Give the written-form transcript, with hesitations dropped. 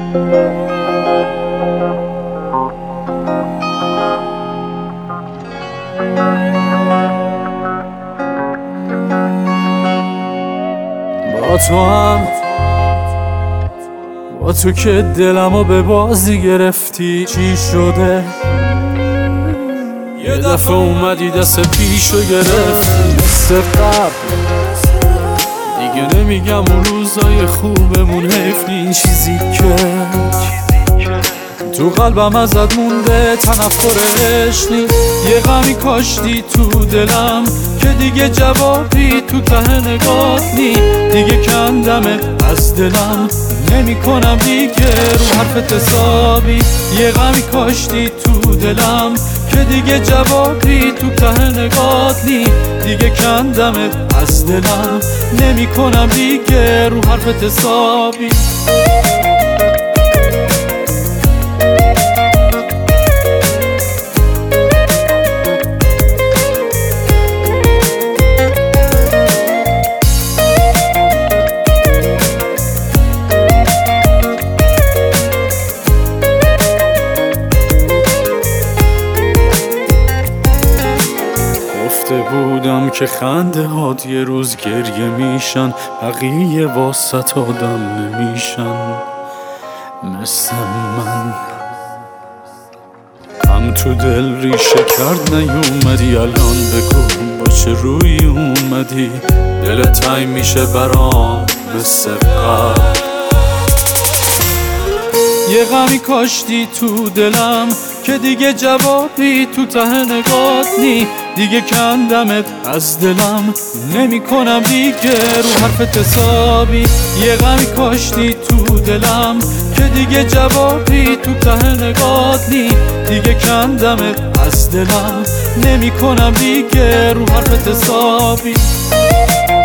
با تو که دلمو به بازی گرفتی، چی شده؟ یه دفعه اومدی دست پیشو گرفتی. مثل قبل دیگه نمیگم اون روزای خوبمون، حیف این چیزی که تو قلبم ازت مونده تنفر عشق نیست. یه غمی کاشتی تو دلم که دیگه جوابی تو ته نگات نی. دیگه کندمت از دلم، نمی کنم دیگه رو حرفت حسابی. یه غمی کاشتی تو دلم که دیگه جوابی تو ته نگات نی. دیگه کندمت از دلم، نمی کنم دیگه رو حرفت حسابی. بودم که خنده هات یه روز گریه میشن، بقیه واسط آدم نمیشن مثل من. هم تو دل ریشه کرد نیومدی، الان بگو با چه روی اومدی؟ دلت تنگ میشه برام مثل قبل. یه غمی کاشتی تو دلم که دیگه جوابی تو ته نگات نی. دیگه کندمت از دلم، نمی کنم دیگه رو حرفت حسابی. یه غمی کاشتی تو دلم که دیگه جوابی تو ته نگات نی. دیگه کندمت از دلم، نمی کنم دیگه رو حرفت حسابی.